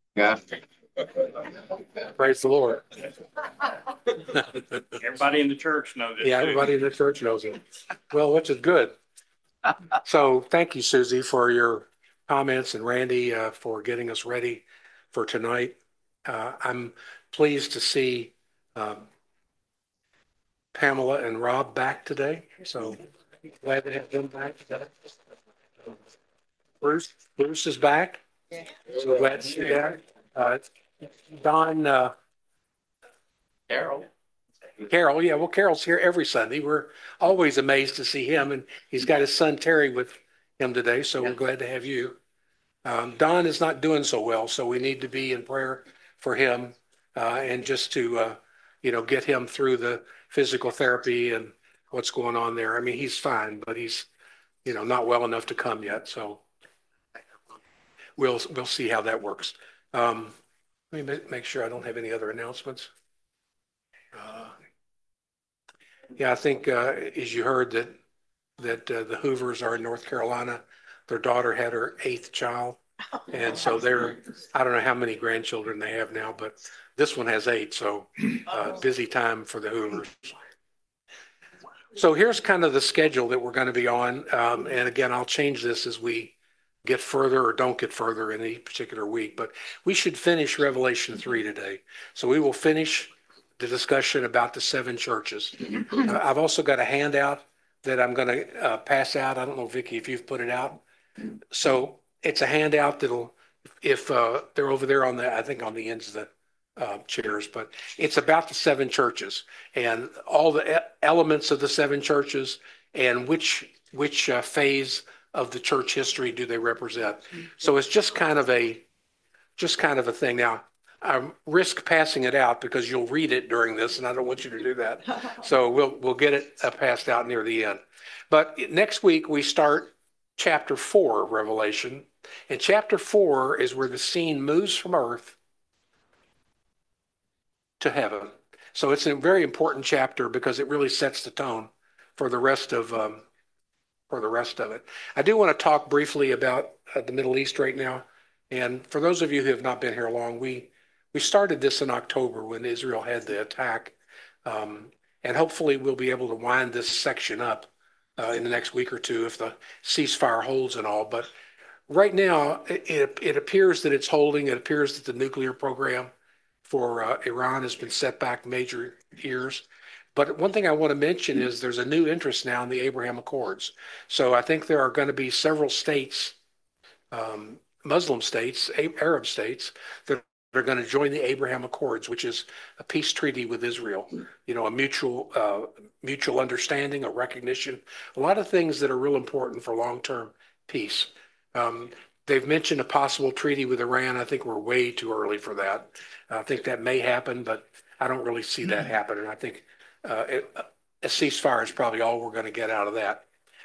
Yeah. Praise the Lord. Everybody in the church knows it. Yeah, too. everybody in the church knows it. Well, which is good. So thank you, Susie, for your comments and Randy for getting us ready for tonight. I'm pleased to see um, Pamela and Rob back today. So glad to have them back today. Bruce is back. So glad to see that. Uh, Don, Carol. Carol, yeah, well, Carol's here every Sunday. We're always amazed to see him, and he's got his son Terry with him today, so we're glad to have you. Don is not doing so well, so we need to be in prayer for him and just to, get him through the physical therapy and what's going on there. I mean, he's fine, but he's, not well enough to come yet, so we'll see how that works. Let me make sure I don't have any other announcements. Yeah, I think as you heard that the Hoovers are in North Carolina. Their daughter had her eighth child, and so I don't know how many grandchildren they have now, but this one has eight. So busy time for the Hoovers. So here's kind of the schedule that we're going to be on, and again, I'll change this as we get further or don't get further in each particular week. But we should finish Revelation 3 today. So we will finish the discussion about the seven churches. I've also got a handout that I'm going to pass out. I don't know, Vicki, if you've put it out. So it's a handout that'll, if they're over there I think on the ends of the chairs, but it's about the seven churches and all the elements of the seven churches and which phase of the church history do they represent. So it's just kind of a thing. Now, I risk passing it out because you'll read it during this, and I don't want you to do that. So we'll get it passed out near the end. But next week we start chapter 4 of Revelation, and chapter 4 is where the scene moves from earth to heaven. So it's a very important chapter because it really sets the tone for the rest of it. I do want to talk briefly about the Middle East right now. And for those of you who have not been here long, we started this in October when Israel had the attack. And hopefully we'll be able to wind this section up in the next week or two if the ceasefire holds and all. But right now, it appears that it's holding. It appears that the nuclear program for Iran has been set back major years. But one thing I want to mention is there's a new interest now in the Abraham Accords. So I think there are going to be several states, Muslim states, Arab states, that are going to join the Abraham Accords, which is a peace treaty with Israel. A mutual understanding, a recognition, a lot of things that are real important for long-term peace. They've mentioned a possible treaty with Iran. I think we're way too early for that. I think that may happen, but I don't really see that happening. I think a ceasefire is probably all we're going to get out of that.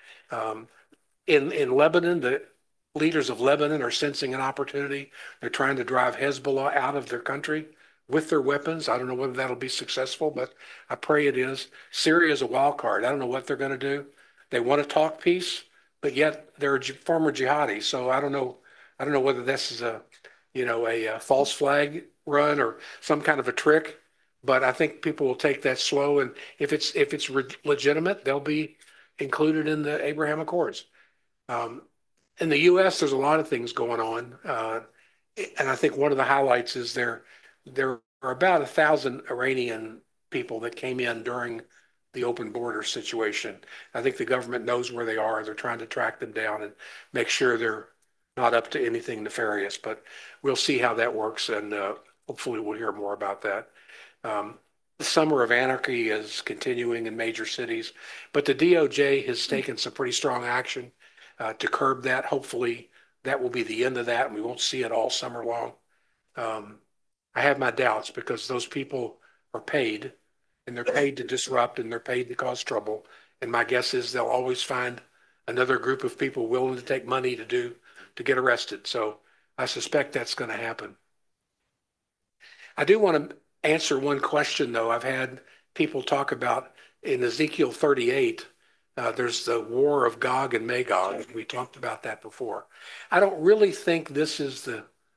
In Lebanon, the leaders of Lebanon are sensing an opportunity. They're trying to drive Hezbollah out of their country with their weapons. I don't know whether that'll be successful, but I pray it is. Syria is a wild card. I don't know what they're going to do. They want to talk peace, but yet they're former jihadis. So I don't know. I don't know whether this is a false flag run or some kind of a trick. But I think people will take that slow, and if it's legitimate, they'll be included in the Abraham Accords. In the U.S., there's a lot of things going on, and I think one of the highlights is there are about 1,000 Iranian people that came in during the open border situation. I think the government knows where they are. They're trying to track them down and make sure they're not up to anything nefarious. But we'll see how that works, and hopefully we'll hear more about that. The summer of anarchy is continuing in major cities, but the DOJ has taken some pretty strong action to curb that. Hopefully, that will be the end of that, and we won't see it all summer long. I have my doubts because those people are paid, and they're paid to disrupt, and they're paid to cause trouble. And my guess is they'll always find another group of people willing to take money to get arrested. So I suspect that's going to happen. I do want to answer one question, though. I've had people talk about in Ezekiel 38, there's the war of Gog and Magog. We talked about that before. I don't really think this is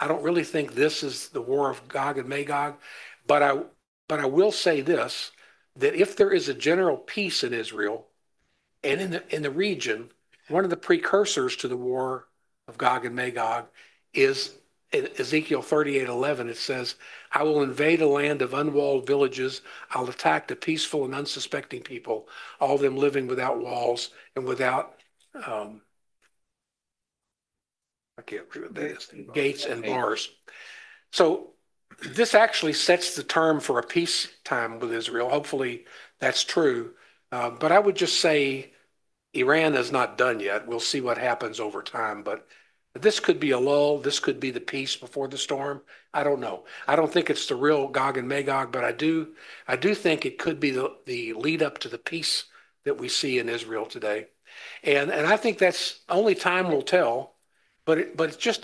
I don't really think this is the war of Gog and Magog, but I will say this, that if there is a general peace in Israel and in the region, one of the precursors to the war of Gog and Magog is in Ezekiel 38:11. It says, "I will invade a land of unwalled villages. I'll attack the peaceful and unsuspecting people, all of them living without walls and without I can't remember this, gates and bars." So this actually sets the term for a peacetime with Israel. Hopefully that's true. But I would just say Iran is not done yet. We'll see what happens over time. But this could be a lull. This could be the peace before the storm. I don't know. I don't think it's the real Gog and Magog, but I do think it could be the lead up to the peace that we see in Israel today. And I think that's only time will tell. But it just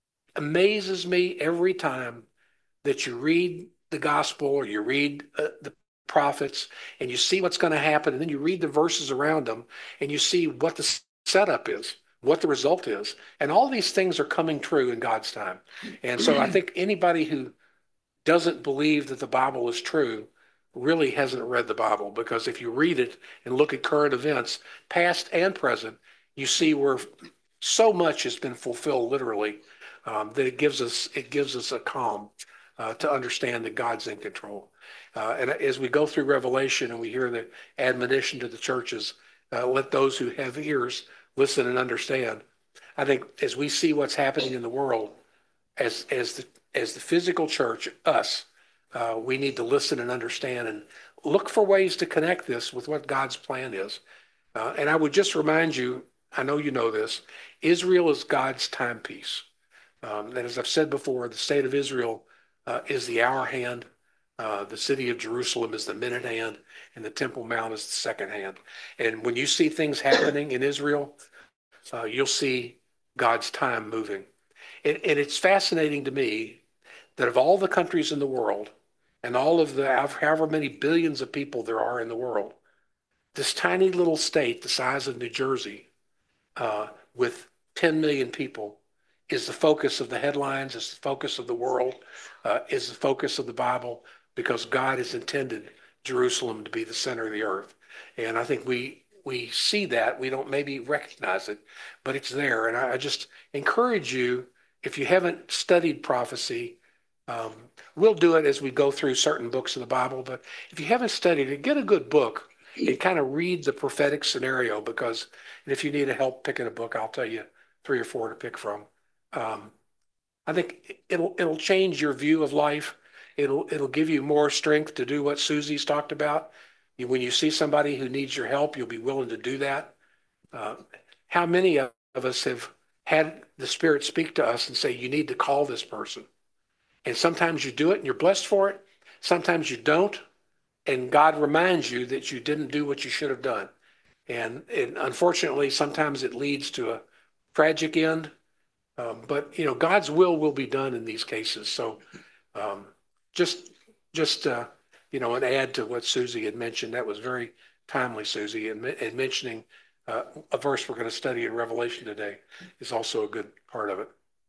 amazes me every time that you read the gospel or you read the prophets and you see what's going to happen, and then you read the verses around them and you see what the setup is, what the result is. And all these things are coming true in God's time. And so I think anybody who doesn't believe that the Bible is true really hasn't read the Bible, because if you read it and look at current events, past and present, you see where so much has been fulfilled literally, that it gives us a calm to understand that God's in control. And as we go through Revelation and we hear the admonition to the churches, let those who have ears listen and understand. I think as we see what's happening in the world, as the physical church, us, we need to listen and understand and look for ways to connect this with what God's plan is. And I would just remind you, I know you know this, Israel is God's timepiece. And as I've said before, the state of Israel is the hour hand, the city of Jerusalem is the minute hand, and the Temple Mount is the second hand. And when you see things happening in Israel, you'll see God's time moving. And it's fascinating to me that of all the countries in the world and all of the however many billions of people there are in the world, this tiny little state the size of New Jersey, with 10 million people, is the focus of the headlines, is the focus of the world, is the focus of the Bible, because God has intended Jerusalem to be the center of the earth. And I think we see that. We don't maybe recognize it, but it's there. And I just encourage you, if you haven't studied prophecy, we'll do it as we go through certain books of the Bible, but if you haven't studied it, get a good book and kind of read the prophetic scenario, because and if you need help picking a book, I'll tell you 3 or 4 to pick from. I think it'll change your view of life. It'll give you more strength to do what Susie's talked about. When you see somebody who needs your help, you'll be willing to do that. How many of us have had the Spirit speak to us and say, you need to call this person? And sometimes you do it and you're blessed for it. Sometimes you don't. And God reminds you that you didn't do what you should have done. And unfortunately, sometimes it leads to a tragic end. But God's will be done in these cases. So just an add to what Susie had mentioned. That was very timely, Susie, and mentioning a verse we're going to study in Revelation today is also a good part of it.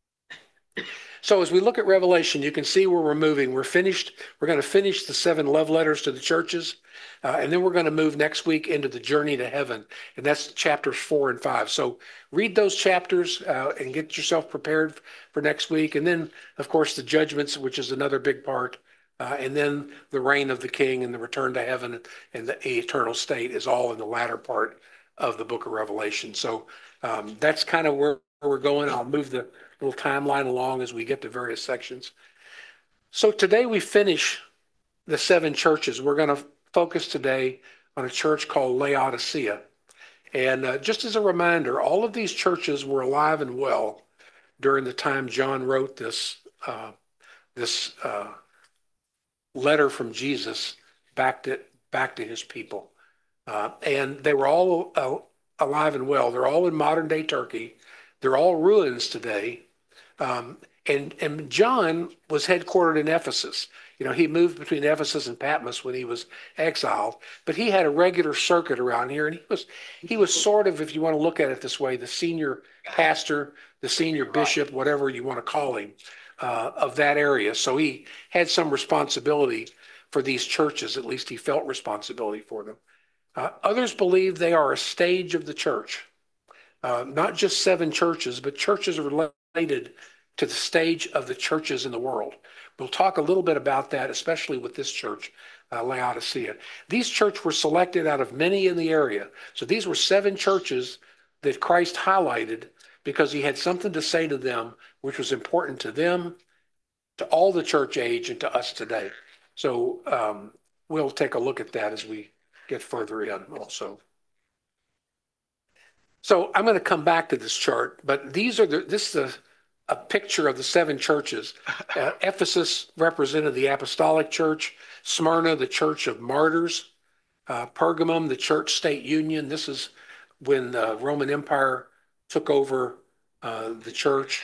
So as we look at Revelation, you can see where we're moving. We're going to finish the 7 love letters to the churches, and then we're going to move next week into the journey to heaven, and that's chapters 4 and 5. So read those chapters and get yourself prepared for next week. And then, of course, the judgments, which is another big part, and then the reign of the king and the return to heaven and the eternal state is all in the latter part of the book of Revelation. So that's kind of where we're going. I'll move the little timeline along as we get to various sections. So today we finish the 7 churches. We're going to focus today on a church called Laodicea. And just as a reminder, all of these churches were alive and well during the time John wrote this letter from Jesus back to his people. And they were all alive and well. They're all in modern day Turkey. They're all ruins today. And John was headquartered in Ephesus. He moved between Ephesus and Patmos when he was exiled, but he had a regular circuit around here, and he was sort of, if you want to look at it this way, the senior pastor, the senior bishop, whatever you want to call him, of that area. So he had some responsibility for these churches. At least he felt responsibility for them. Others believe they are a stage of the church, not just seven churches, but churches related to the stage of the churches in the world. We'll talk a little bit about that, especially with this church, Laodicea. These churches were selected out of many in the area. So these were seven churches that Christ highlighted because he had something to say to them, which was important to them, to all the church age, and to us today. So we'll take a look at that as we get further in also. So I'm going to come back to this chart, but this is a picture of the seven churches. Ephesus represented the apostolic church, Smyrna, the church of martyrs, Pergamum, the church-state union. This is when the Roman Empire took over the church.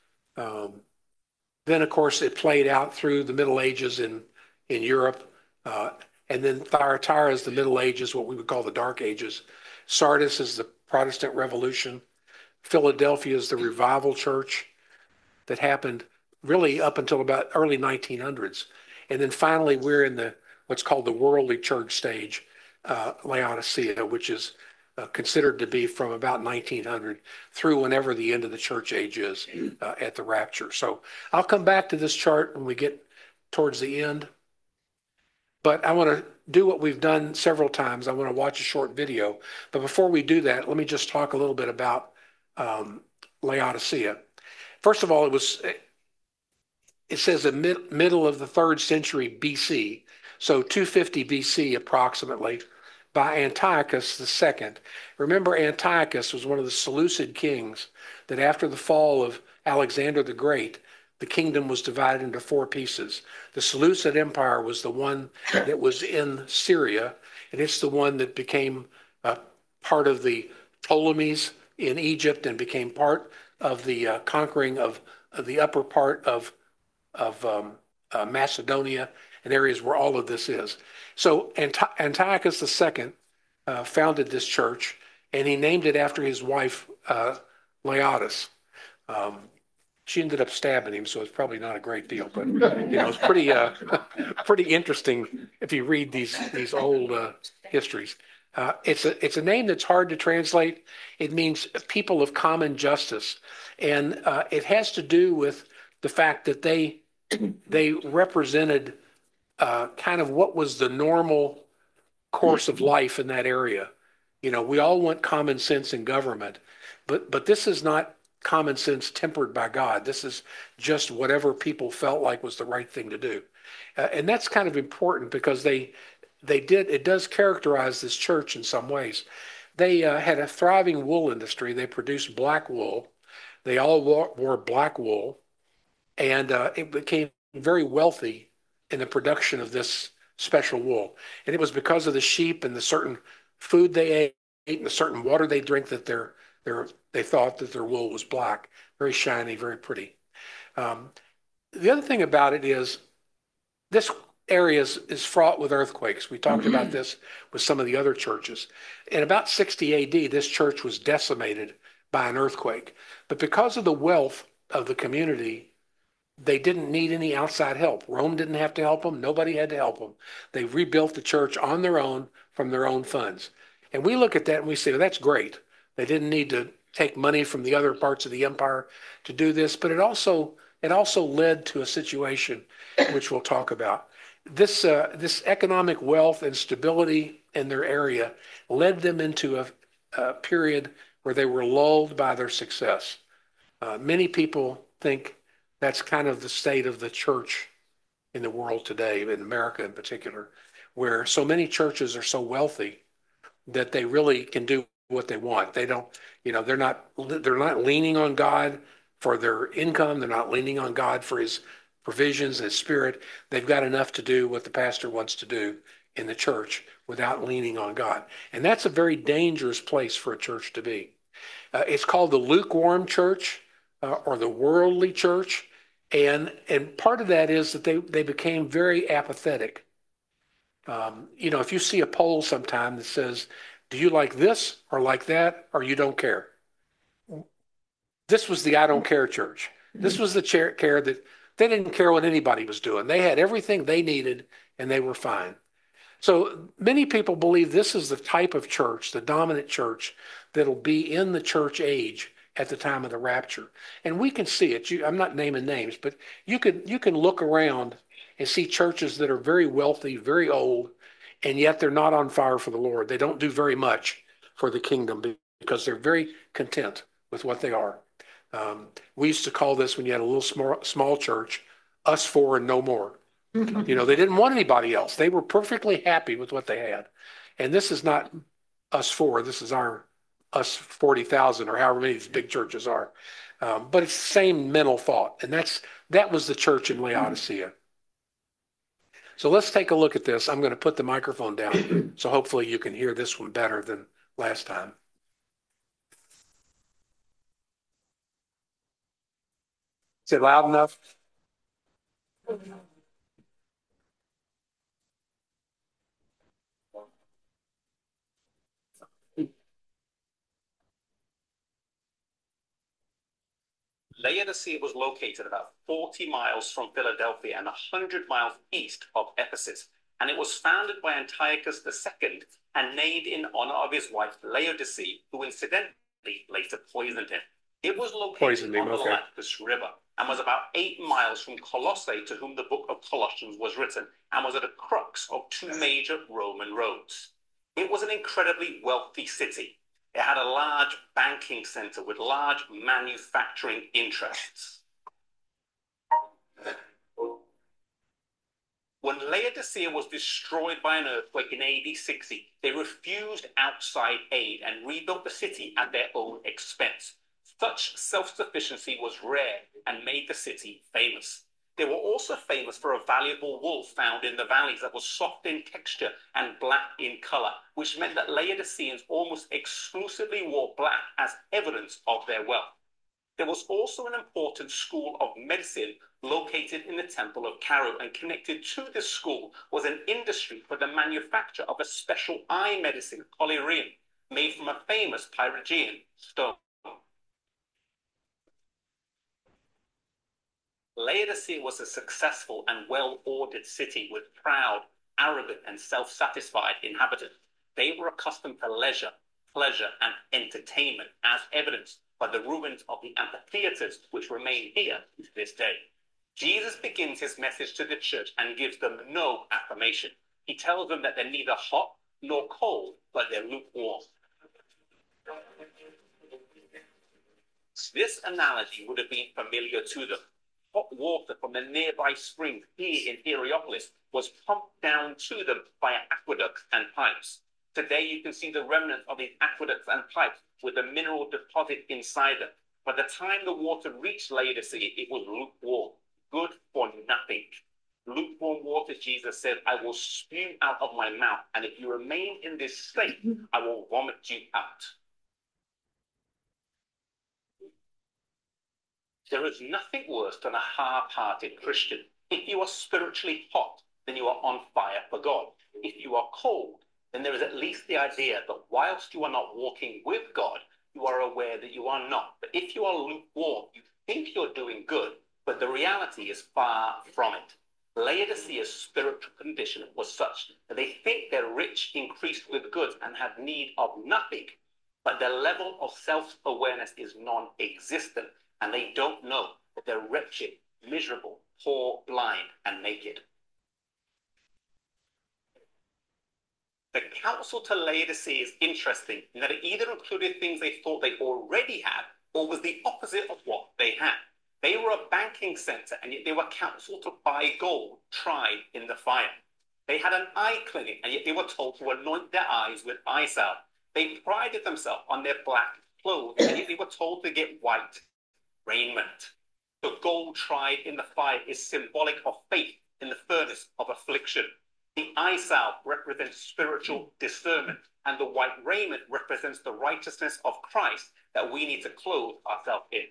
Then, of course, it played out through the Middle Ages in Europe. And then Thyatira is the Middle Ages, what we would call the Dark Ages. Sardis is the Protestant Revolution. Philadelphia is the Revival Church that happened really up until about early 1900s. And then finally, we're in what's called the worldly church stage, Laodicea, which is considered to be from about 1900 through whenever the end of the church age is at the rapture. So I'll come back to this chart when we get towards the end. But I want to do what we've done several times. I want to watch a short video. But before we do that, let me just talk a little bit about Laodicea. First of all, it says the middle of the 3rd century BC, so 250 BC approximately, by Antiochus II. Remember, Antiochus was one of the Seleucid kings that after the fall of Alexander the Great, the kingdom was divided into 4 pieces. The Seleucid Empire was the one that was in Syria, and it's the one that became part of the Ptolemies in Egypt and became part of the conquering of the upper part of Macedonia and areas where all of this is. So Antiochus II founded this church, and he named it after his wife, Laodice. She ended up stabbing him, so it's probably not a great deal, but it's pretty pretty interesting if you read these old histories. It's a name that's hard to translate. It means people of common justice, and it has to do with the fact that they represented kind of what was the normal course of life in that area. We all want common sense in government, but this is not common sense tempered by God. This is just whatever people felt like was the right thing to do. And that's kind of important because it does characterize this church in some ways. They had a thriving wool industry. They produced black wool. They all wore black wool, and it became very wealthy in the production of this special wool. And it was because of the sheep and the certain food they ate and the certain water they drink that they thought that their wool was black, very shiny, very pretty. The other thing about it is this area is fraught with earthquakes. We talked about this with some of the other churches. In about 60 AD, this church was decimated by an earthquake. But because of the wealth of the community, they didn't need any outside help. Rome didn't have to help them. Nobody had to help them. They rebuilt the church on their own from their own funds. And we look at that and we say, well, that's great. They didn't need to take money from the other parts of the empire to do this, but it also led to a situation which we'll talk about. This economic wealth and stability in their area led them into a period where they were lulled by their success. Many people think that's kind of the state of the church in the world today, in America in particular, where so many churches are so wealthy that they really can do what they want. They don't, they're not leaning on God for their income. They're not leaning on God for his provisions and his spirit. They've got enough to do what the pastor wants to do in the church without leaning on God. And that's a very dangerous place for a church to be. It's called the lukewarm church or the worldly church. And part of that is that they became very apathetic. If you see a poll sometime that says, do you like this or like that, or you don't care? This was the I don't care church. This was the care that They didn't care what anybody was doing. They had everything they needed and they were fine. So many people believe this is the type of church, the dominant church, that'll be in the church age at the time of the rapture. And we can see it. I'm not naming names, but you can look around and see churches that are very wealthy, very old, and yet they're not on fire for the Lord. They don't do very much for the kingdom because they're very content with what they are. We used to call this, when you had a little small church, us four and no more. They didn't want anybody else. They were perfectly happy with what they had. And this is not us four. This is us 40,000 or however many these big churches are. But it's the same mental thought. And that was the church in Laodicea. So let's take a look at this. I'm going to put the microphone down so hopefully you can hear this one better than last time. Is it loud enough? Laodicea was located about 40 miles from Philadelphia and 100 miles east of Ephesus, and it was founded by Antiochus II and named in honor of his wife Laodicea, who incidentally later poisoned him. It was located on the Lacus River and was about 8 miles from Colossae, to whom the book of Colossians was written, and was at the crux of two major Roman roads. It was an incredibly wealthy city. It had a large banking center with large manufacturing interests. When Laodicea was destroyed by an earthquake in AD 60, they refused outside aid and rebuilt the city at their own expense. Such self-sufficiency was rare and made the city famous. They were also famous for a valuable wool found in the valleys that was soft in texture and black in color, which meant that Laodiceans almost exclusively wore black as evidence of their wealth. There was also an important school of medicine located in the Temple of Cairo, and connected to this school was an industry for the manufacture of a special eye medicine, collyrium, made from a famous Phrygian stone. Laodicea was a successful and well-ordered city with proud, arrogant, and self-satisfied inhabitants. They were accustomed to leisure, pleasure, and entertainment, as evidenced by the ruins of the amphitheaters which remain here to this day. Jesus begins his message to the church and gives them no affirmation. He tells them that they're neither hot nor cold, but they're lukewarm. This analogy would have been familiar to them. Hot water from the nearby spring here in Hierapolis was pumped down to them via aqueducts and pipes. Today you can see the remnants of these aqueducts and pipes with a mineral deposit inside them. By the time the water reached Laodicea, it was lukewarm, good for nothing. Lukewarm water, Jesus said, I will spew out of my mouth, and if you remain in this state, I will vomit you out. There is nothing worse than a half-hearted Christian. If you are spiritually hot, then you are on fire for God. If you are cold, then there is at least the idea that whilst you are not walking with God, you are aware that you are not. But if you are lukewarm, you think you're doing good, but the reality is far from it. Laodicea's spiritual condition was such that they think they're rich, increased with goods, and have need of nothing, but their level of self-awareness is non-existent. And they don't know that they're wretched, miserable, poor, blind, and naked. The counsel to Laodicea is interesting in that it either included things they thought they already had, or was the opposite of what they had. They were a banking center, and yet they were counseled to buy gold tried in the fire. They had an eye clinic, and yet they were told to anoint their eyes with eye salve. They prided themselves on their black clothes, and yet they were told to get white raiment. The gold tried in the fire is symbolic of faith in the furnace of affliction. The eye salve represents spiritual discernment, and the white raiment represents the righteousness of Christ that we need to clothe ourselves in.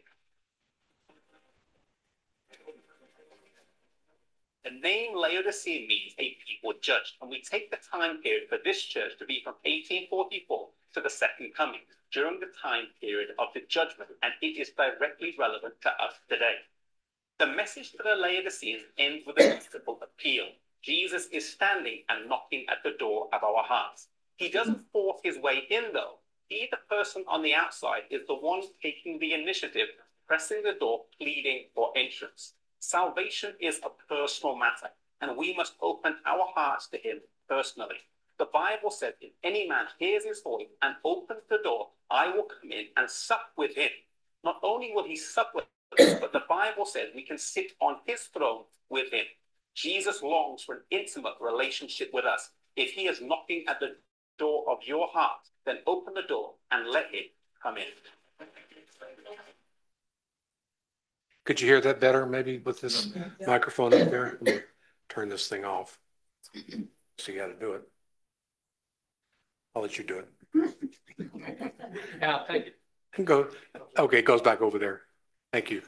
The name Laodicea means a people judged, and we take the time period for this church to be from 1844 to the Second Coming, during the time period of the judgment, and it is directly relevant to us today. The message to the Laodiceans ends with a simple appeal. Jesus is standing and knocking at the door of our hearts. He doesn't force his way in, though. He, the person on the outside, is the one taking the initiative, pressing the door, pleading for entrance. Salvation is a personal matter, and we must open our hearts to him personally. The Bible says, if any man hears his voice and opens the door, I will come in and sup with him. Not only will he sup with us, but the Bible says we can sit on his throne with him. Jesus longs for an intimate relationship with us. If he is knocking at the door of your heart, then open the door and let him come in. Could you hear that better maybe with this microphone up there? Let me turn this thing off. So you got to do it. I'll let you do it. Yeah, thank you. Go. Okay, it goes back over there. Thank you.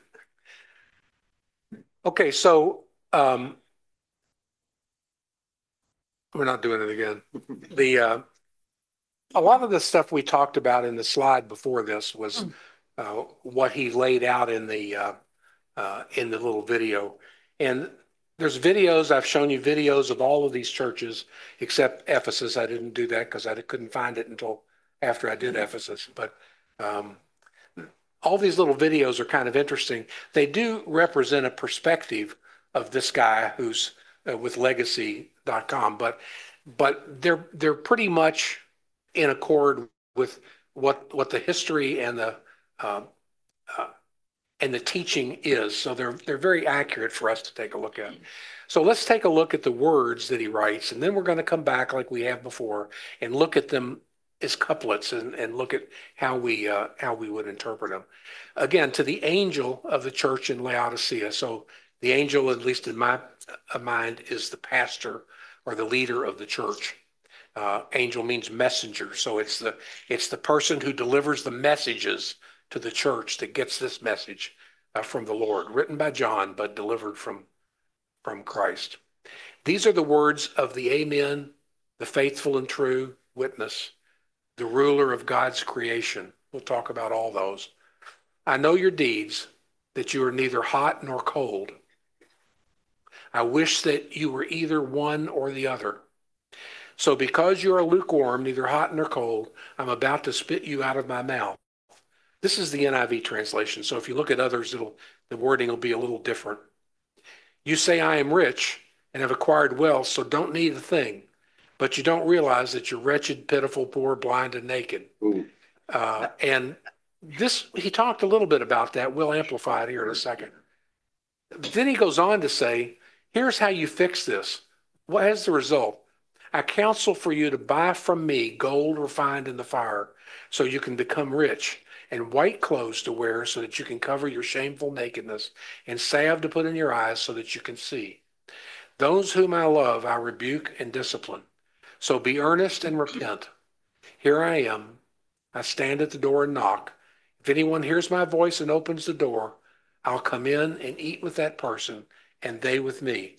Okay, so we're not doing it again. A lot of the stuff we talked about in the slide before this was what he laid out in the little video. And there's videos, I've shown you videos of all of these churches, except Ephesus. I didn't do that because I couldn't find it until after I did Ephesus. But all these little videos are kind of interesting. They do represent a perspective of this guy who's with legacy.com, but they're pretty much in accord with what the history and the teaching is. So they're very accurate for us to take a look at. So let's take a look at the words that he writes, and then we're going to come back like we have before and look at them as couplets and look at how we would interpret them. Again, to the angel of the church in Laodicea. So the angel, at least in my mind, is the pastor or the leader of the church. Angel means messenger. So it's the person who delivers the messages to the church that gets this message from the Lord, written by John, but delivered from Christ. These are the words of the Amen, the faithful and true witness, the ruler of God's creation. We'll talk about all those. I know your deeds, that you are neither hot nor cold. I wish that you were either one or the other. So because you are lukewarm, neither hot nor cold, I'm about to spit you out of my mouth. This is the NIV translation. So if you look at others, the wording will be a little different. You say, I am rich and have acquired wealth, so don't need a thing. But you don't realize that you're wretched, pitiful, poor, blind, and naked. And this, he talked a little bit about that. We'll amplify it here in a second. Then he goes on to say, here's how you fix this. What is the result? I counsel for you to buy from me gold refined in the fire so you can become rich, and white clothes to wear so that you can cover your shameful nakedness, and salve to put in your eyes so that you can see. Those whom I love, I rebuke and discipline. So be earnest and repent. Here I am. I stand at the door and knock. If anyone hears my voice and opens the door, I'll come in and eat with that person, and they with me.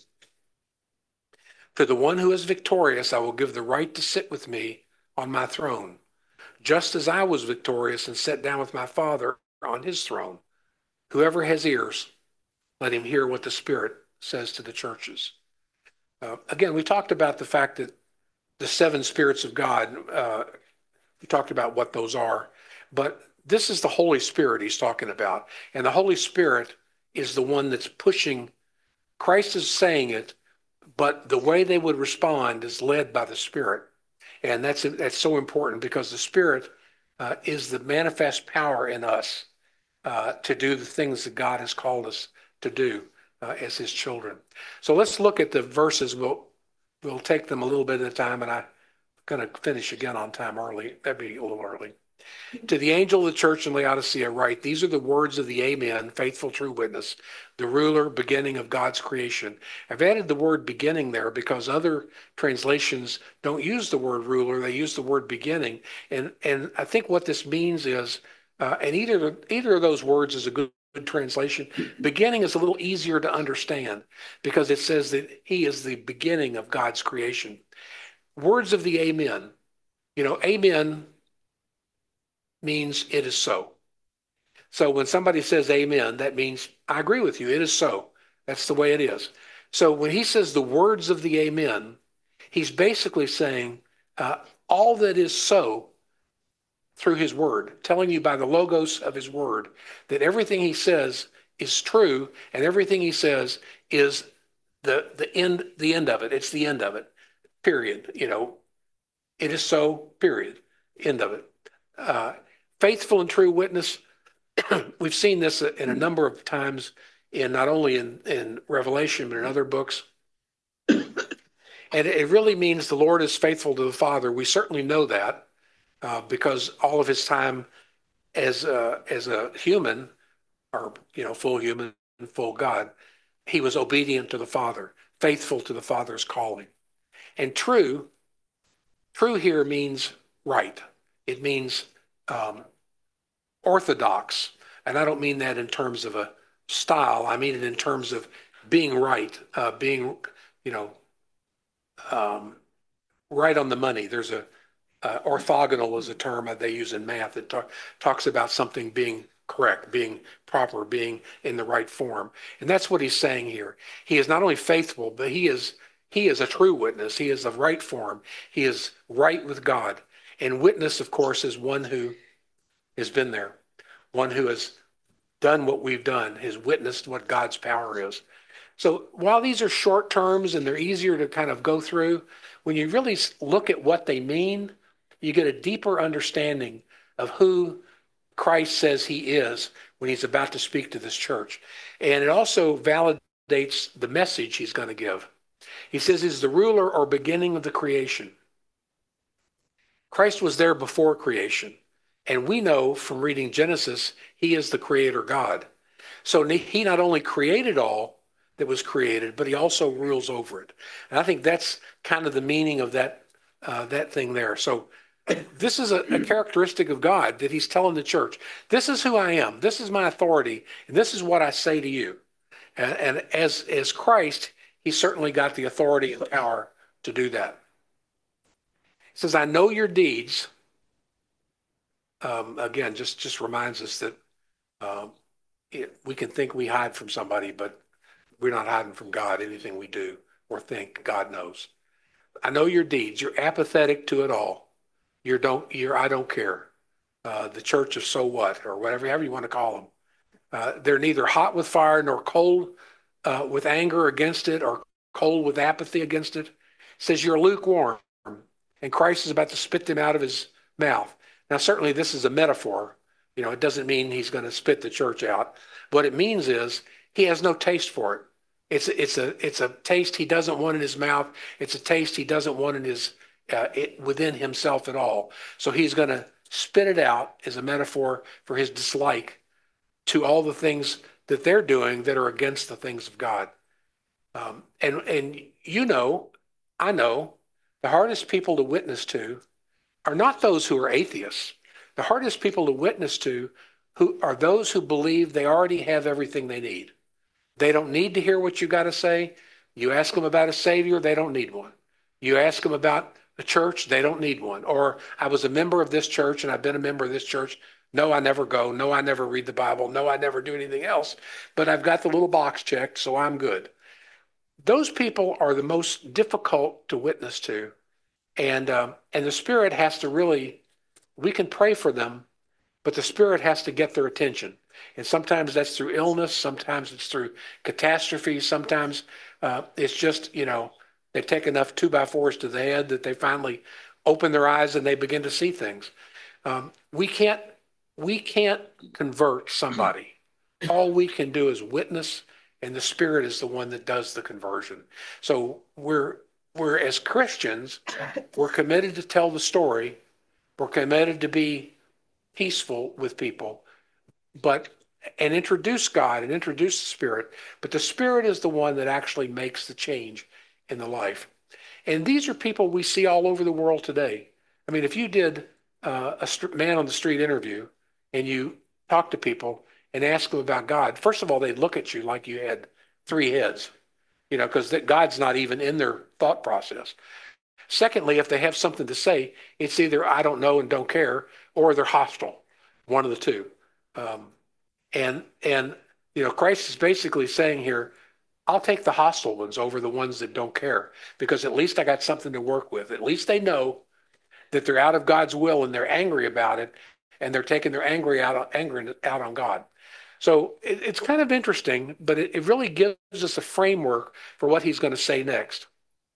To the one who is victorious, I will give the right to sit with me on my throne, just as I was victorious and sat down with my Father on his throne. Whoever has ears, let him hear what the Spirit says to the churches. Again, we talked about the fact that the seven spirits of God, we talked about what those are, but this is the Holy Spirit he's talking about. And the Holy Spirit is the one that's pushing. Christ is saying it, but the way they would respond is led by the Spirit. And that's so important because the Spirit is the manifest power in us to do the things that God has called us to do as his children. So let's look at the verses. We'll take them a little bit at a time, and I'm going to finish again on time early. That'd be a little early. To the angel of the church in Laodicea write, these are the words of the Amen, faithful true witness, the ruler, beginning of God's creation. I've added the word beginning there because other translations don't use the word ruler, they use the word beginning. And I think what this means is, and either of those words is a good translation. Beginning is a little easier to understand because it says that he is the beginning of God's creation. Words of the Amen. Amen means it is so. So when somebody says amen, that means I agree with you. It is so. That's the way it is. So when he says the words of the amen, he's basically saying uh, all that is so through his word, telling you by the logos of his word that everything he says is true and everything he says is the end of it. It's the end of it. Period. It is so, period. End of it. Uh, Faithful and true witness. We've seen this in a number of times in not only in Revelation, but in other books. And it really means the Lord is faithful to the Father. We certainly know that because all of his time as a human, or full human, full God, he was obedient to the Father, faithful to the Father's calling. And true here means right. It means orthodox. And I don't mean that in terms of a style. I mean it in terms of being right, being, you know, um, right on the money. There's orthogonal is a term that they use in math that talks about something being correct, being proper, being in the right form. And that's what he's saying here. He is not only faithful, but he is a true witness. He is the right form. He is right with God. And witness, of course, is one who has been there, one who has done what we've done, has witnessed what God's power is. So while these are short terms and they're easier to kind of go through, when you really look at what they mean, you get a deeper understanding of who Christ says he is when he's about to speak to this church. And it also validates the message he's going to give. He says he's the ruler or beginning of the creation. Christ was there before creation. And we know from reading Genesis, he is the creator God. So he not only created all that was created, but he also rules over it. And I think that's kind of the meaning of that thing there. So this is a characteristic of God that he's telling the church. This is who I am. This is my authority. And this is what I say to you. And as Christ, he certainly got the authority and power to do that. He says, I know your deeds. Again, just reminds us that we can think we hide from somebody, but we're not hiding from God. Anything we do or think, God knows. I know your deeds. You're apathetic to it all. You're I don't care. The church of so what, or however you want to call them. They're neither hot with fire nor cold with anger against it, or cold with apathy against it. It says you're lukewarm, and Christ is about to spit them out of his mouth. Now, certainly this is a metaphor. It doesn't mean he's going to spit the church out. What it means is he has no taste for it. It's a taste he doesn't want in his mouth. It's a taste he doesn't want in his within himself at all. So he's going to spit it out as a metaphor for his dislike to all the things that they're doing that are against the things of God. And I know, the hardest people to witness to are not those who are atheists. The hardest people to witness to who are those who believe they already have everything they need. They don't need to hear what you got to say. You ask them about a savior, they don't need one. You ask them about a church, they don't need one. Or I was a member of this church and I've been a member of this church. No, I never go. No, I never read the Bible. No, I never do anything else. But I've got the little box checked, so I'm good. Those people are the most difficult to witness to. And the Spirit has to really, we can pray for them, but the Spirit has to get their attention. And sometimes that's through illness. Sometimes it's through catastrophe. Sometimes it's just, they take enough 2x4s to the head that they finally open their eyes and they begin to see things. We can't convert somebody. All we can do is witness, and the Spirit is the one that does the conversion. So we're as Christians, we're committed to tell the story. We're committed to be peaceful with people, and introduce God and introduce the Spirit. But the Spirit is the one that actually makes the change in the life. And these are people we see all over the world today. I mean, if you did a man on the street interview and you talk to people and ask them about God, first of all, they'd look at you like you had 3 heads, because God's not even in their thought process. Secondly, if they have something to say, it's either I don't know and don't care, or they're hostile, one of the two. And Christ is basically saying here, I'll take the hostile ones over the ones that don't care because at least I got something to work with. At least they know that they're out of God's will and they're angry about it and they're taking their anger out on God. So it's kind of interesting, but it really gives us a framework for what he's going to say next.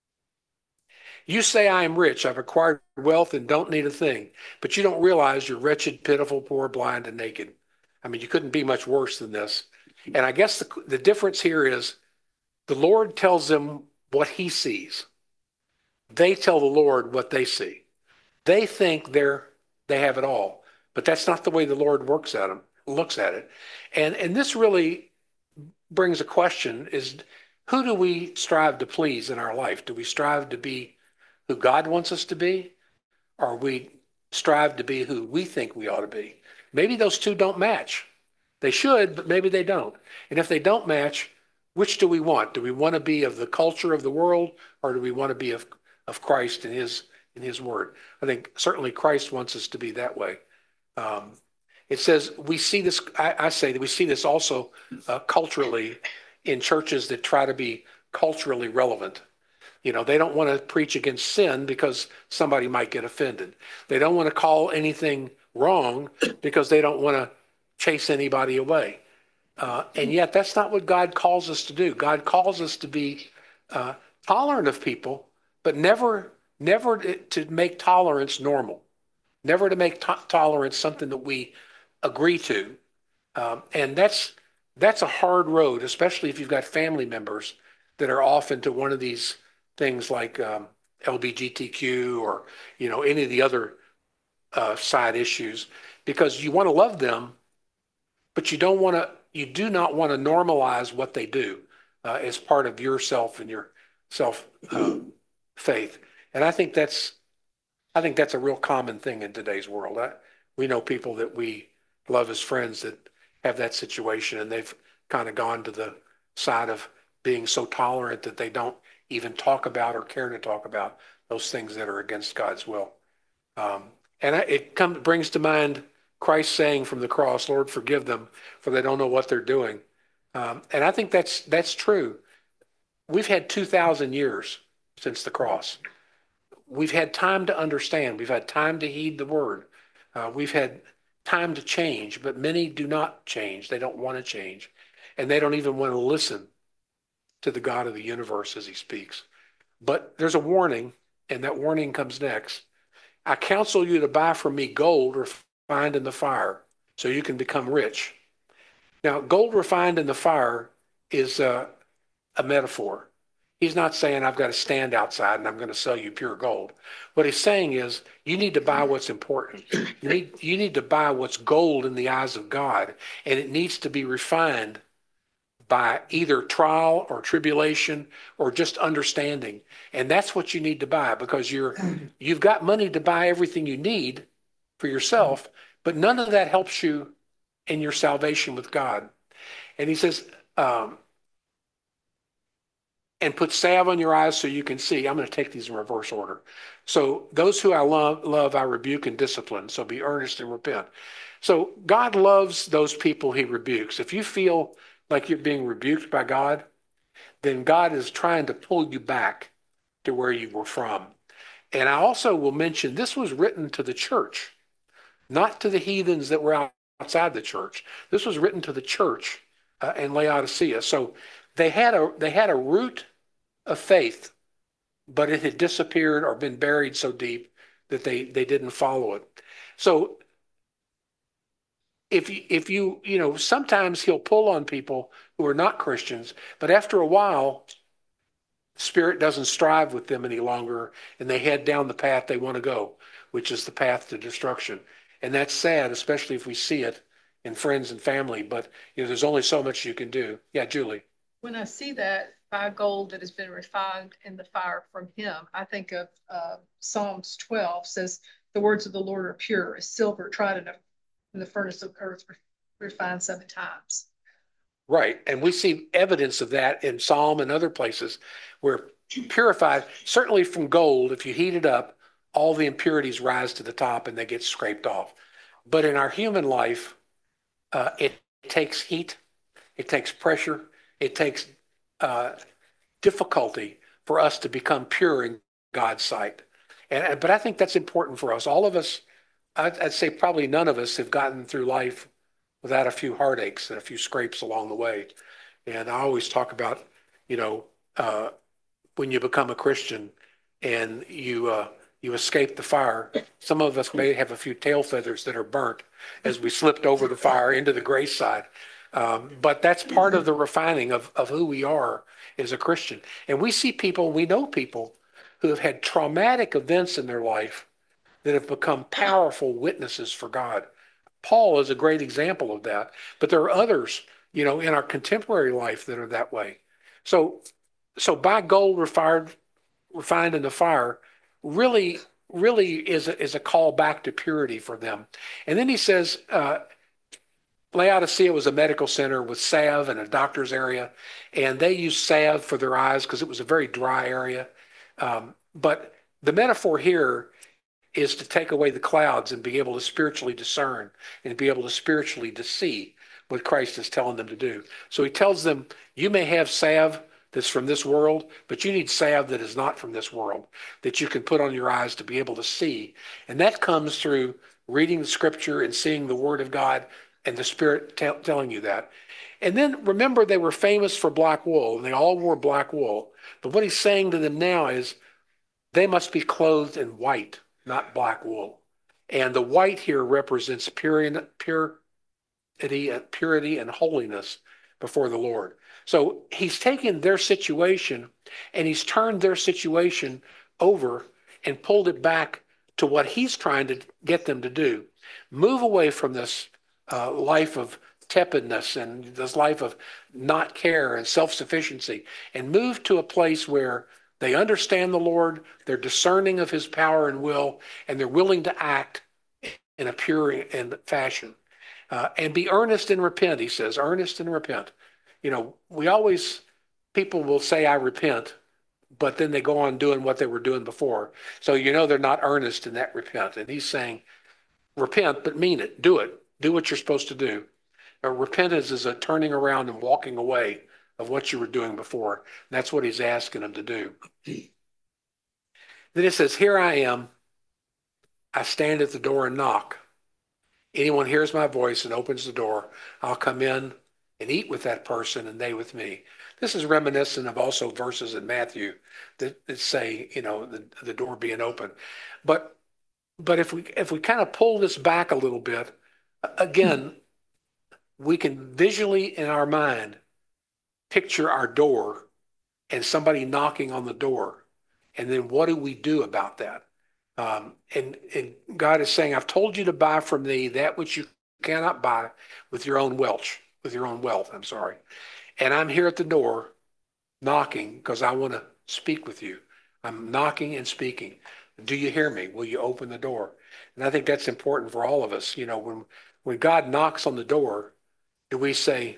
You say, I am rich, I've acquired wealth and don't need a thing, but you don't realize you're wretched, pitiful, poor, blind, and naked. I mean, you couldn't be much worse than this. And I guess the difference here is the Lord tells them what he sees. They tell the Lord what they see. They think they have it all, but that's not the way the Lord looks at it. And this really brings a question is who do we strive to please in our life? Do we strive to be who God wants us to be? Or we strive to be who we think we ought to be? Maybe those two don't match. They should, but maybe they don't. And if they don't match, which do we want? Do we want to be of the culture of the world, or do we want to be of Christ and his word? I think certainly Christ wants us to be that way. It says we see this. I say that we see this also culturally in churches that try to be culturally relevant. They don't want to preach against sin because somebody might get offended. They don't want to call anything wrong because they don't want to chase anybody away. And yet that's not what God calls us to do. God calls us to be tolerant of people, but never to make tolerance normal, never to make tolerance something that we agree to. And that's a hard road, especially if you've got family members that are off into one of these things like LGBTQ or any of the other side issues, because you want to love them, but you do not want to normalize what they do as part of yourself and your self faith. And I think that's a real common thing in today's world. We know people that we love as friends that have that situation, and they've kind of gone to the side of being so tolerant that they don't even talk about or care to talk about those things that are against God's will. It brings to mind Christ saying from the cross, Lord, forgive them, for they don't know what they're doing. And I think that's true. We've had 2,000 years since the cross. We've had time to understand. We've had time to heed the word. We've had time to change, but many do not change. They don't want to change. And they don't even want to listen to the God of the universe as he speaks. But there's a warning, and that warning comes next. I counsel you to buy from me gold refined in the fire so you can become rich. Now, gold refined in the fire is a metaphor. He's not saying I've got to stand outside and I'm going to sell you pure gold. What he's saying is you need to buy what's important. You need to buy what's gold in the eyes of God, and it needs to be refined by either trial or tribulation or just understanding. And that's what you need to buy, because you've got money to buy everything you need for yourself, but none of that helps you in your salvation with God. And he says, and put salve on your eyes so you can see. I'm going to take these in reverse order. So those who I love, I rebuke and discipline. So be earnest and repent. So God loves those people he rebukes. If you feel like you're being rebuked by God, then God is trying to pull you back to where you were from. And I also will mention this was written to the church, not to the heathens that were outside the church. This was written to the church in Laodicea. So they had a root of faith, but it had disappeared or been buried so deep that they didn't follow it. So if you sometimes he'll pull on people who are not Christians, but after a while, Spirit doesn't strive with them any longer, and they head down the path they want to go, which is the path to destruction. And that's sad, especially if we see it in friends and family. But there's only so much you can do. Yeah, Julie. When I see that by gold that has been refined in the fire from him, I think of Psalms 12 says, the words of the Lord are pure as silver tried in the furnace of earth, refined 7 times. Right. And we see evidence of that in Psalm and other places where purified, certainly from gold, if you heat it up, all the impurities rise to the top and they get scraped off. But in our human life, it takes heat it takes pressure, it takes difficulty for us to become pure in God's sight. But I think that's important for us. All of us, I'd say probably none of us have gotten through life without a few heartaches and a few scrapes along the way. And I always talk about, you know, when you become a Christian and you escape the fire. Some of us may have a few tail feathers that are burnt as we slipped over the fire into the grace side. But that's part of the refining of who we are as a Christian. And we see people, we know people who have had traumatic events in their life that have become powerful witnesses for God. Paul is a great example of that. But there are others, you know, in our contemporary life that are that way. So by gold refined in the fire, really is a call back to purity for them. And then he says, Laodicea was a medical center with salve and a doctor's area, and they used salve for their eyes because it was a very dry area. But the metaphor here is to take away the clouds and be able to spiritually discern and be able to spiritually to see what Christ is telling them to do. So he tells them, you may have salve that's from this world, but you need salve that is not from this world, that you can put on your eyes to be able to see. And that comes through reading the scripture and seeing the word of God and the Spirit telling you that. And then remember, they were famous for black wool, and they all wore black wool. But what he's saying to them now is they must be clothed in white, not black wool. And the white here represents purity and holiness before the Lord. So he's taken their situation and he's turned their situation over and pulled it back to what he's trying to get them to do. Move away from this life of tepidness and this life of not care and self-sufficiency, and move to a place where they understand the Lord, they're discerning of his power and will, and they're willing to act in a pure fashion. And be earnest and repent, he says, earnest and repent. You know, people will say, I repent, but then they go on doing what they were doing before. So, you know, they're not earnest in that repent. And he's saying, repent, but mean it. Do it. Do what you're supposed to do. Repentance is a turning around and walking away of what you were doing before. And that's what he's asking them to do. Then it says, here I am. I stand at the door and knock. Anyone hears my voice and opens the door, I'll come in and eat with that person and they with me. This is reminiscent of also verses in Matthew that say, you know, the door being open. But if we kind of pull this back a little bit, again, we can visually in our mind picture our door and somebody knocking on the door. And then what do we do about that? And God is saying, I've told you to buy from thee that which you cannot buy with your own wealth, I'm sorry. And I'm here at the door knocking because I want to speak with you. I'm knocking and speaking. Do you hear me? Will you open the door? And I think that's important for all of us. You know, when God knocks on the door, do we say,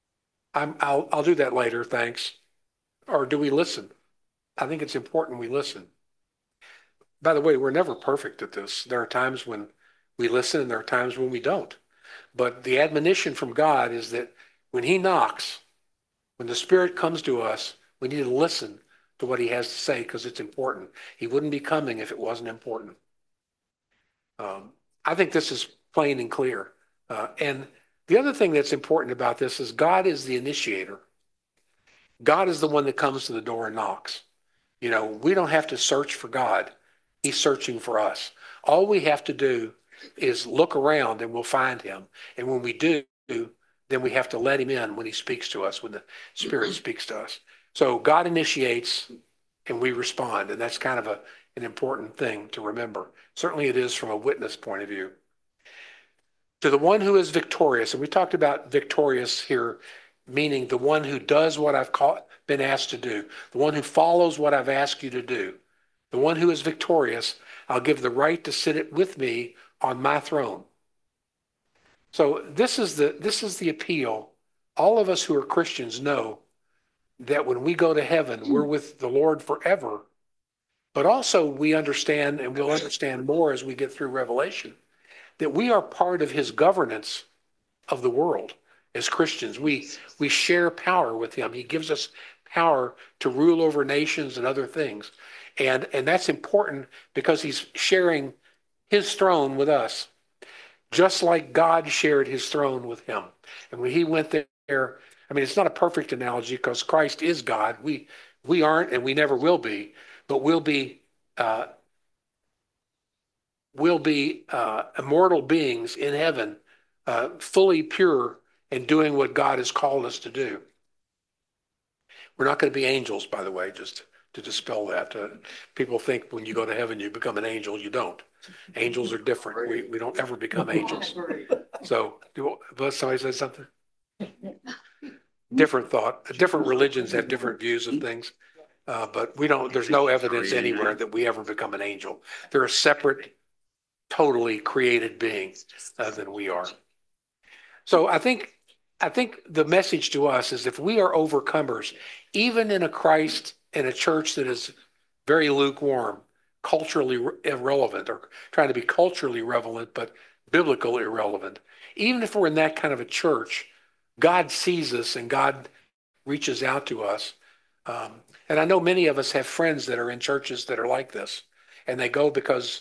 I'll do that later, thanks? Or do we listen? I think it's important we listen. By the way, we're never perfect at this. There are times when we listen and there are times when we don't. But the admonition from God is that when he knocks, when the Spirit comes to us, we need to listen to what he has to say because it's important. He wouldn't be coming if it wasn't important. I think this is plain and clear. And the other thing that's important about this is God is the initiator. God is the one that comes to the door and knocks. You know, we don't have to search for God. He's searching for us. All we have to do is look around and we'll find him. And when we do, then we have to let him in when he speaks to us, when the Spirit speaks to us. So God initiates and we respond. And that's kind of an important thing to remember. Certainly it is from a witness point of view. To the one who is victorious, and we talked about victorious here, meaning the one who does what I've been asked to do, the one who follows what I've asked you to do, the one who is victorious, I'll give the right to sit it with me on my throne. So this is the appeal. All of us who are Christians know that when we go to heaven, we're with the Lord forever. But also we understand, and we'll understand more as we get through Revelation, that we are part of his governance of the world. as Christians. We share power with him. He gives us power to rule over nations and other things. And that's important because he's sharing his throne with us, just like God shared his throne with him. And when he went there, I mean, it's not a perfect analogy because Christ is God. We aren't, and we never will be, but we'll be immortal beings in heaven, fully pure and doing what God has called us to do. We're not going to be angels, by the way, just to dispel that. People think when you go to heaven, you become an angel. You don't. Angels are different. We don't ever become angels. So, somebody said something? Different thought. Different religions have different views of things. But there's no evidence anywhere that we ever become an angel. They're a separate, totally created being than we are. So I think the message to us is if we are overcomers, even in a church that is very lukewarm, culturally irrelevant, or trying to be culturally relevant, but biblical irrelevant, even if we're in that kind of a church, God sees us and God reaches out to us. And I know many of us have friends that are in churches that are like this, and they go because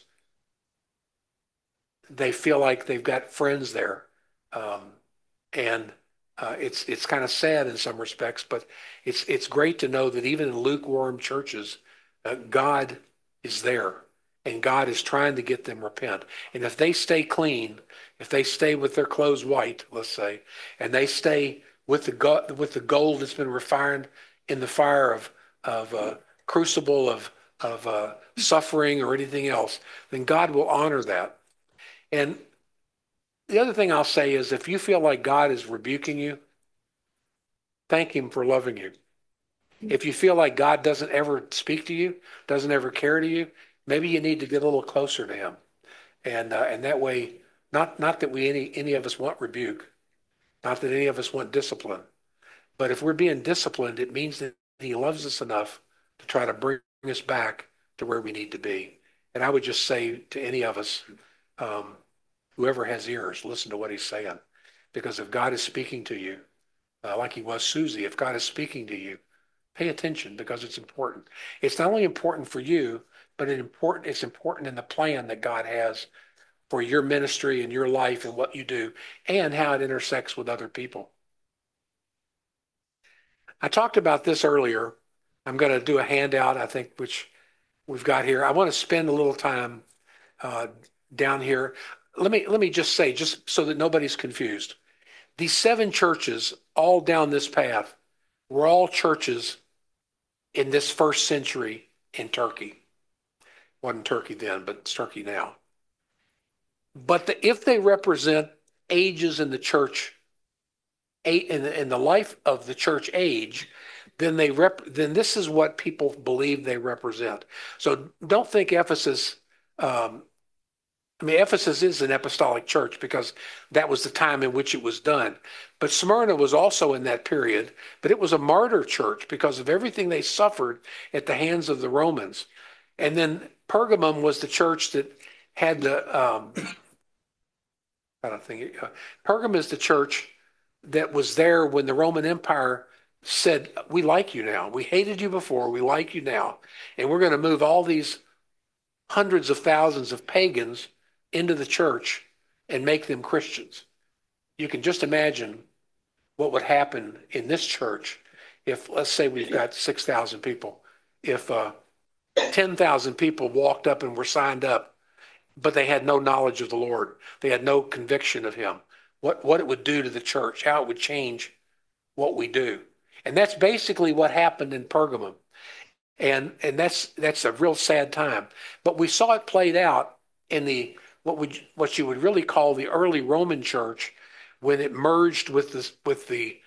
they feel like they've got friends there. And it's kind of sad in some respects, but it's great to know that even in lukewarm churches, God is there, and God is trying to get them repent. And if they stay clean, if they stay with their clothes white, let's say, and they stay with the gold that's been refined in the fire of crucible of suffering or anything else, then God will honor that. And the other thing I'll say is if you feel like God is rebuking you, thank him for loving you. If you feel like God doesn't ever speak to you, doesn't ever care to you, maybe you need to get a little closer to him. And that way, not that any of us want rebuke, not that any of us want discipline, but if we're being disciplined, it means that he loves us enough to try to bring us back to where we need to be. And I would just say to any of us, whoever has ears, listen to what he's saying. Because if God is speaking to you, like he was Susie, if God is speaking to you, pay attention because it's important. It's not only important for you, but it's important in the plan that God has for your ministry and your life and what you do and how it intersects with other people. I talked about this earlier. I'm going to do a handout, I think, which we've got here. I want to spend a little time down here. Let me just say, just so that nobody's confused. These 7 churches all down this path were all churches in this first century in Turkey. Wasn't Turkey then, but it's Turkey now. But if they represent ages in the church, in the life of the church age, then then this is what people believe they represent. So don't think Ephesus. Ephesus is an apostolic church because that was the time in which it was done. But Smyrna was also in that period, but it was a martyr church because of everything they suffered at the hands of the Romans. And then Pergamum was the church that had Pergamum is the church that was there when the Roman Empire said, we like you now. We hated you before. We like you now. And we're going to move all these hundreds of thousands of pagans into the church and make them Christians. You can just imagine what would happen in this church if, let's say we've got 6,000 people, if 10,000 people walked up and were signed up, but they had no knowledge of the Lord. They had no conviction of him. What it would do to the church, how it would change what we do. And that's basically what happened in Pergamum. And that's a real sad time. But we saw it played out in what you would really call the early Roman church when it merged with the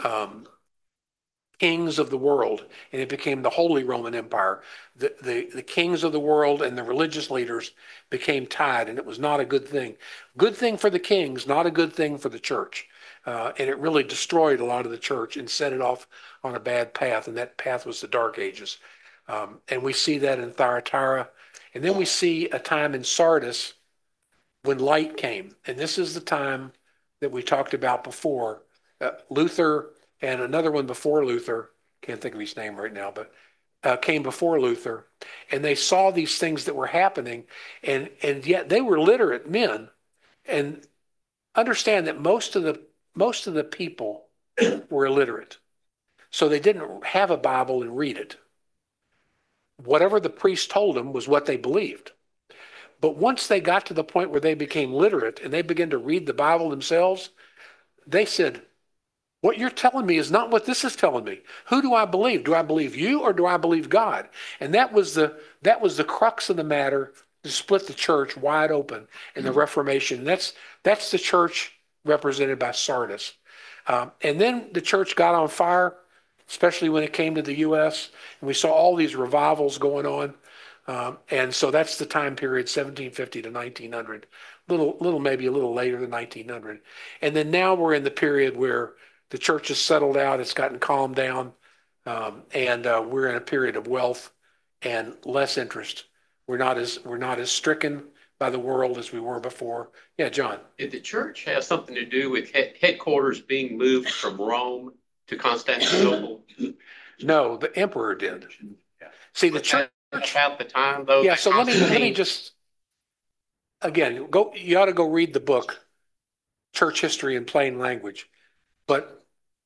kings of the world, and it became the Holy Roman Empire. The kings of the world and the religious leaders became tied, and it was not a good thing. Good thing for the kings, not a good thing for the church. And it really destroyed a lot of the church and set it off on a bad path, and that path was the Dark Ages. And we see that in Thyatira. And then we see a time in Sardis when light came. And this is the time that we talked about before, Luther and another one before Luther, can't think of his name right now, but came before Luther, and they saw these things that were happening, and yet they were literate men. And understand that most of the people were illiterate, so they didn't have a Bible and read it. Whatever the priest told them was what they believed. But once they got to the point where they became literate and they began to read the Bible themselves, they said, what you're telling me is not what this is telling me. Who do I believe? Do I believe you or do I believe God? And that was the crux of the matter to split the church wide open in the Reformation. That's the church represented by Sardis. And then the church got on fire, especially when it came to the U.S. And we saw all these revivals going on. And so that's the time period, 1750 to 1900, maybe a little later than 1900. And then now we're in the period where the church has settled out, it's gotten calmed down, and we're in a period of wealth and less interest. We're not as stricken by the world as we were before. Yeah, John. Did the church have something to do with headquarters being moved from Rome to Constantinople? No, the emperor did. See, the church about the time though. Yeah, so let me just again go. You ought to go read the book, Church History in Plain Language. But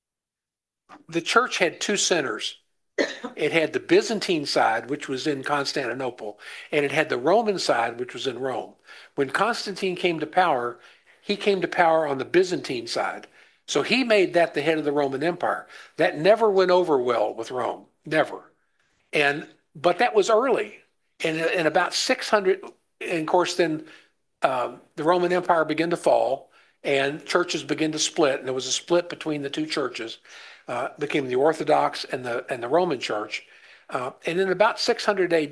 the church had two centers. It had the Byzantine side, which was in Constantinople, and it had the Roman side, which was in Rome. When Constantine came to power, he came to power on the Byzantine side. So he made that the head of the Roman Empire. That never went over well with Rome, never. But that was early. And in about 600, and of course, then the Roman Empire began to fall and churches began to split. And there was a split between the two churches, became the Orthodox and the Roman Church. And in about 600 AD,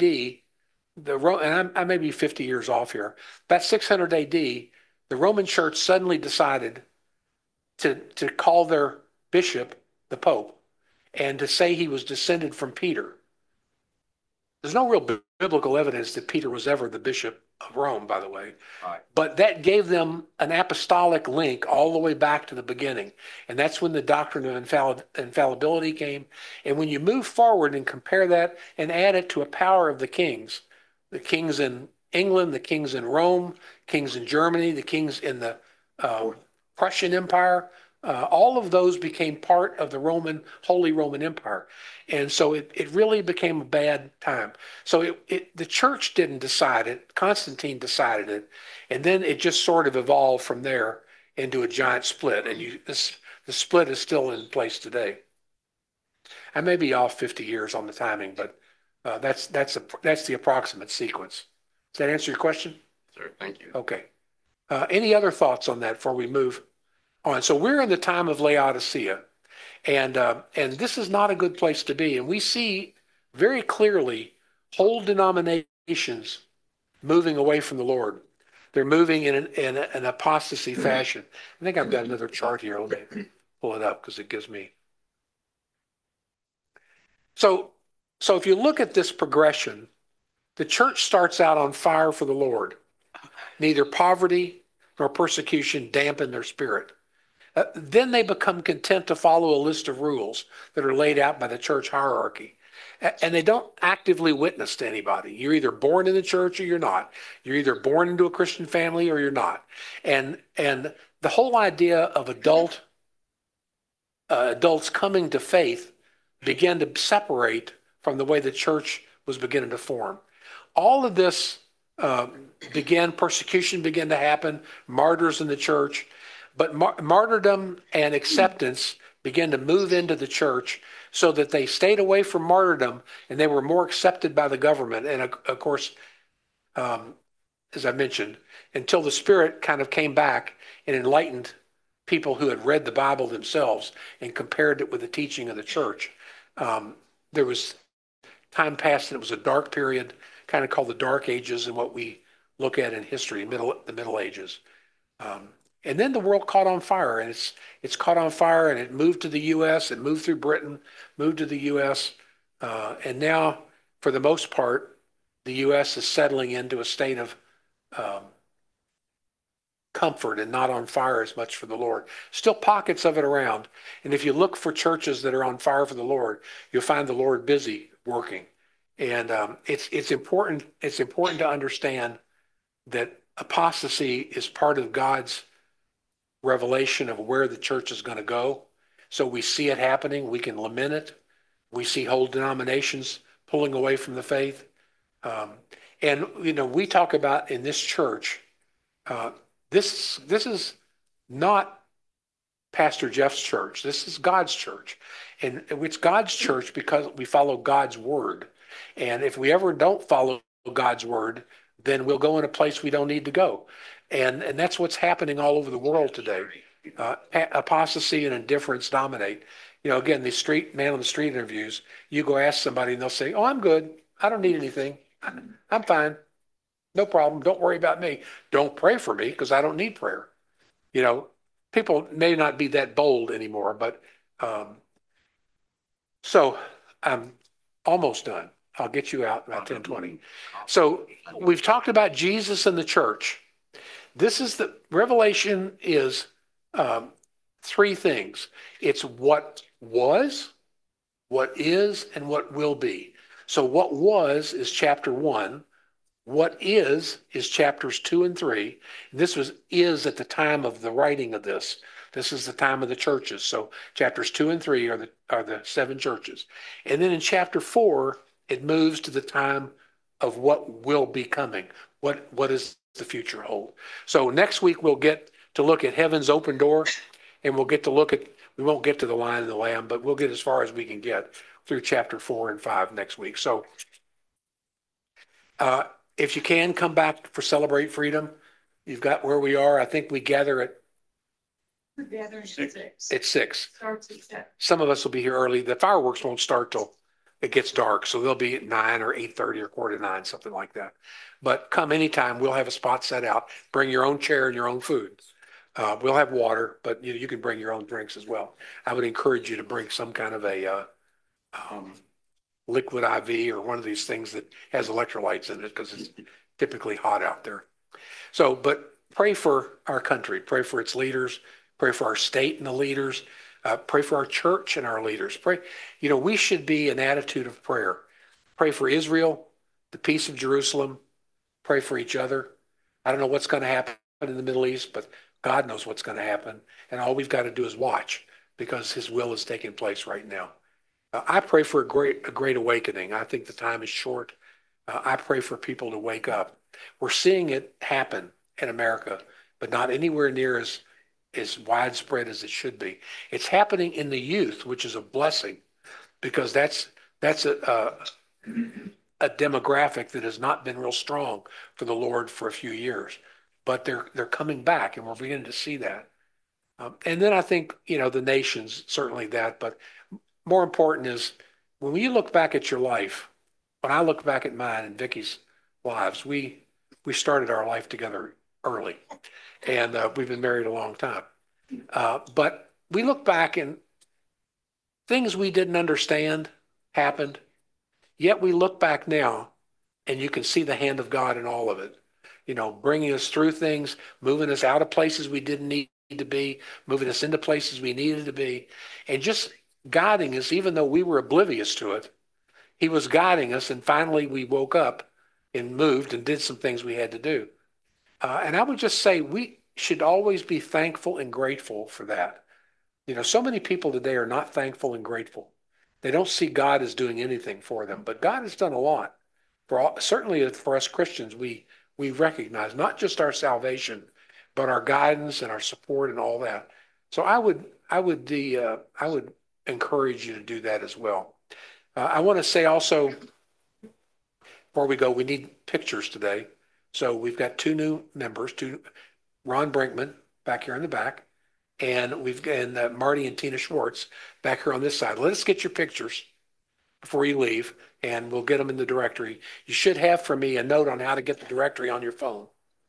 and I may be 50 years off here, about 600 AD, the Roman Church suddenly decided to call their bishop the Pope and to say he was descended from Peter. There's no real biblical evidence that Peter was ever the bishop of Rome, by the way. Right. But that gave them an apostolic link all the way back to the beginning. And that's when the doctrine of infallibility came. And when you move forward and compare that and add it to a power of the kings in England, the kings in Rome, kings in Germany, the kings in the Prussian Empire, all of those became part of the Holy Roman Empire. And so it really became a bad time. So the church didn't decide it. Constantine decided it. And then it just sort of evolved from there into a giant split. And the split is still in place today. I may be off 50 years on the timing, but that's the approximate sequence. Does that answer your question? Sir, thank you. Okay. Any other thoughts on that before we move on? So we're in the time of Laodicea. And this is not a good place to be. And we see very clearly whole denominations moving away from the Lord. They're moving in an apostasy fashion. I think I've got another chart here. Let me pull it up because it gives me. So if you look at this progression, the church starts out on fire for the Lord. Neither poverty nor persecution dampen their spirit. Then they become content to follow a list of rules that are laid out by the church hierarchy. And they don't actively witness to anybody. You're either born in the church or you're not. You're either born into a Christian family or you're not. And the whole idea of adults coming to faith began to separate from the way the church was beginning to form. All of this persecution began to happen, martyrs in the church. But martyrdom and acceptance began to move into the church so that they stayed away from martyrdom and they were more accepted by the government. And of course, as I mentioned, until the Spirit kind of came back and enlightened people who had read the Bible themselves and compared it with the teaching of the church. There was time passed and it was a dark period, kind of called the Dark Ages and what we look at in history, the Middle Ages. And then the world caught on fire, and it's caught on fire, and it moved to the U.S., it moved through Britain, moved to the U.S., and now, for the most part, the U.S. is settling into a state of comfort and not on fire as much for the Lord. Still pockets of it around. And if you look for churches that are on fire for the Lord, you'll find the Lord busy working. And it's important. It's important to understand that apostasy is part of God's revelation of where the church is going to go. So we see it happening. We can lament it. We see whole denominations pulling away from the faith. And, we talk about in this church, this is not Pastor Jeff's church. This is God's church. And it's God's church because we follow God's word. And if we ever don't follow God's word, then we'll go in a place we don't need to go. And that's what's happening all over the world today. Apostasy and indifference dominate. Again, the man on the street interviews, you go ask somebody and they'll say, "Oh, I'm good. I don't need anything. I'm fine. No problem. Don't worry about me. Don't pray for me because I don't need prayer." People may not be that bold anymore, but so I'm almost done. I'll get you out about 10:20. So we've talked about Jesus and the church. This is the Revelation is three things. It's what was, what is, and what will be. So what was is chapter 1. What is chapters 2 and 3. This is at the time of the writing of this. This is the time of the churches. So chapters 2 and 3 are the 7 churches. And then in chapter 4, it moves to the time of what will be coming. What does the future hold? So next week we'll get to look at heaven's open door, and we'll get to we won't get to the Lion and the Lamb, but we'll get as far as we can get through chapter 4 and 5 next week. So if you can come back for Celebrate Freedom, you've got where we are. I think we gather at We're gathering at 6. At 6. Starts at 7. Some of us will be here early. The fireworks won't start till it gets dark, so they'll be at 9 or 8:30 or 8:45, something like that. But come anytime. We'll have a spot set out. Bring your own chair and your own food. We'll have water, but you can bring your own drinks as well. I would encourage you to bring some kind of a liquid IV or one of these things that has electrolytes in it because it's typically hot out there. So, but pray for our country. Pray for its leaders. Pray for our state and the leaders. Pray for our church and our leaders. Pray. We should be an attitude of prayer. Pray for Israel, the peace of Jerusalem. Pray for each other. I don't know what's going to happen in the Middle East, but God knows what's going to happen. And all we've got to do is watch because his will is taking place right now. I pray for a great awakening. I think the time is short. I pray for people to wake up. We're seeing it happen in America, but not anywhere near as widespread as it should be. It's happening in the youth, which is a blessing because that's a demographic that has not been real strong for the Lord for a few years, but they're coming back, and we're beginning to see that. And then I think the nations, certainly that, but more important is when you look back at your life. When I look back at mine and Vicky's lives, we started our life together early, and we've been married a long time. But we look back and things we didn't understand happened. Yet we look back now, and you can see the hand of God in all of it. Bringing us through things, moving us out of places we didn't need to be, moving us into places we needed to be, and just guiding us, even though we were oblivious to it. He was guiding us, and finally we woke up and moved and did some things we had to do. And I would just say we should always be thankful and grateful for that. So many people today are not thankful and grateful. They don't see God as doing anything for them, but God has done a lot. Certainly for us Christians, we recognize not just our salvation, but our guidance and our support and all that. So I would encourage you to do that as well. I want to say also, before we go, we need pictures today. So we've got 2 new members, Ron Brinkman back here in the back, and Marty and Tina Schwartz back here on this side. Let us get your pictures before you leave, and we'll get them in the directory. You should have from me a note on how to get the directory on your phone.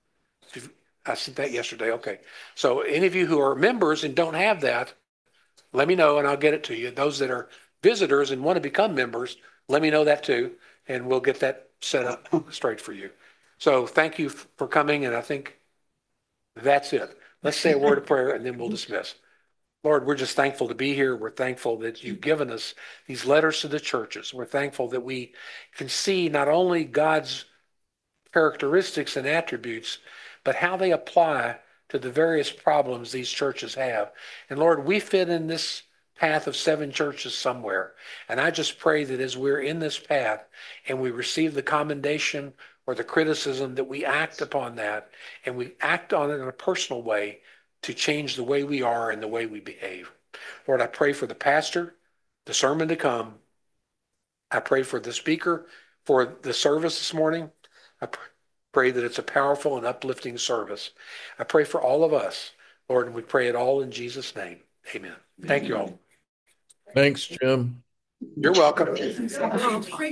I sent that yesterday. Okay. So any of you who are members and don't have that, let me know and I'll get it to you. Those that are visitors and want to become members, let me know that too, and we'll get that set up straight for you. So thank you for coming, and I think That's it. Let's say a word of prayer and then we'll dismiss. Lord, we're just thankful to be here. We're thankful that you've given us these letters to the churches. We're thankful that we can see not only God's characteristics and attributes, but how they apply to the various problems these churches have. And Lord, we fit in this path of 7 churches somewhere. And I just pray that as we're in this path and we receive the commendation or the criticism, that we act upon that and we act on it in a personal way to change the way we are and the way we behave. Lord, I pray for the pastor, the sermon to come. I pray for the speaker, for the service this morning. I pray that it's a powerful and uplifting service. I pray for all of us, Lord, and we pray it all in Jesus' name. Amen. Thank you all. Thanks, Jim. You're welcome.